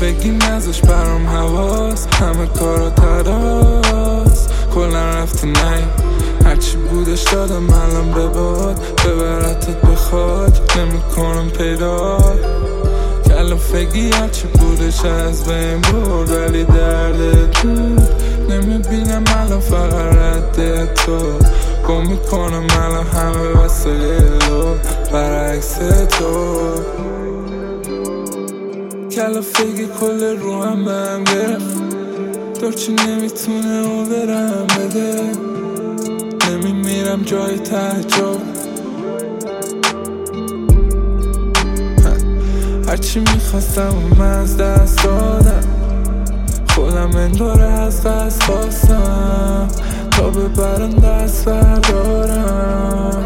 کلافگی نزاش برام حواس، همه کارا تراس، کلن رفتی نی هرچی بودش دادم الان به باد، ببرتت بخواد نمیکنم پیدا. کلافگی هرچی بودش از بین برد، ولی دردت بود نمیبینم الان فقط رد تو. گم میکنم الان همه وسایلو برعکس تو. کلافگی کل رو هم بهم گرفت، دورچی نمیتونه او برم بده. نمیمیرم جای تعجب، هرچی میخواستم و من از دست دادم، خودم انگار از دست خواستم تا ببرم دست بردارم.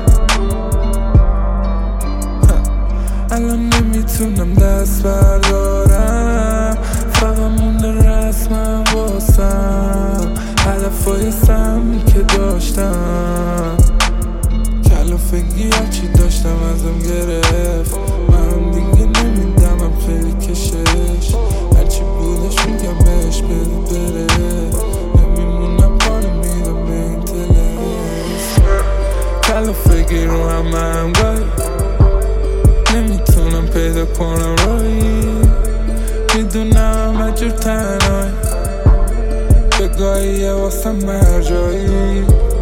الان نمیتونم دست بردارم، فقط مونده رسمم واسم هدفای سمی که داشتم. کلافگی هرچی داشتم ازم گرفت، منم دیگه نمیدمم خیلی کشش. هرچی بودش میگم بهش بده بره، نمیمونم پاره میدم به این تلس. کلافگی رو هم گاهی نمیتونم پیدا کنم رایی، میدونم همه جور تنهایی، به گاهی واسم مرجایی.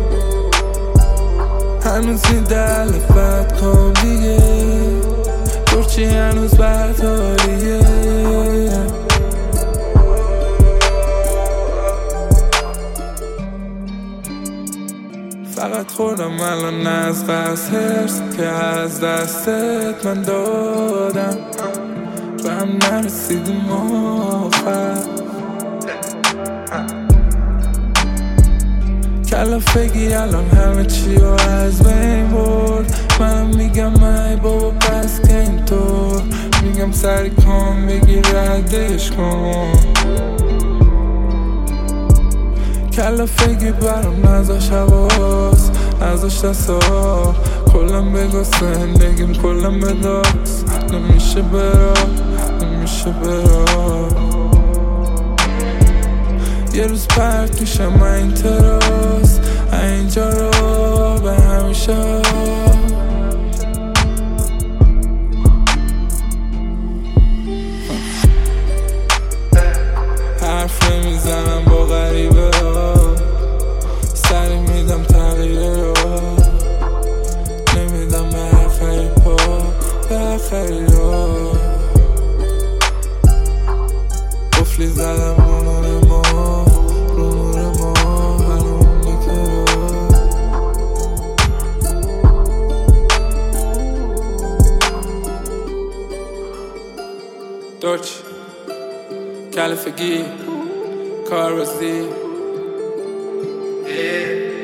هنوز میده علفت کن دیگه، دورچی هنوز برداریه. فقط خوردم الان از بس هرس که از دستت من دادم، و هم نرسیدیم آخر. کلافگی الان همه چی رو از بین برد، من میگم ای بابا پس که اینطور، میگم سری کن بگی ردش کن. کلافگی برام نذاش حواس، نذاش دستا، کلم بگو زندگیم کلم بداست. نمیشه برا نمیشه برا، یه روز پرت میشم این تراس اینجا رو به همیشه. حرف نمیزنم با غریبه ها، سری میدم تغییره رو، نمیدم به هر خریب ها به هر خرید ها. قفلی زدم رو نور ما، رو نور ما هنوم نکره. دورچ کلافگی کاربازی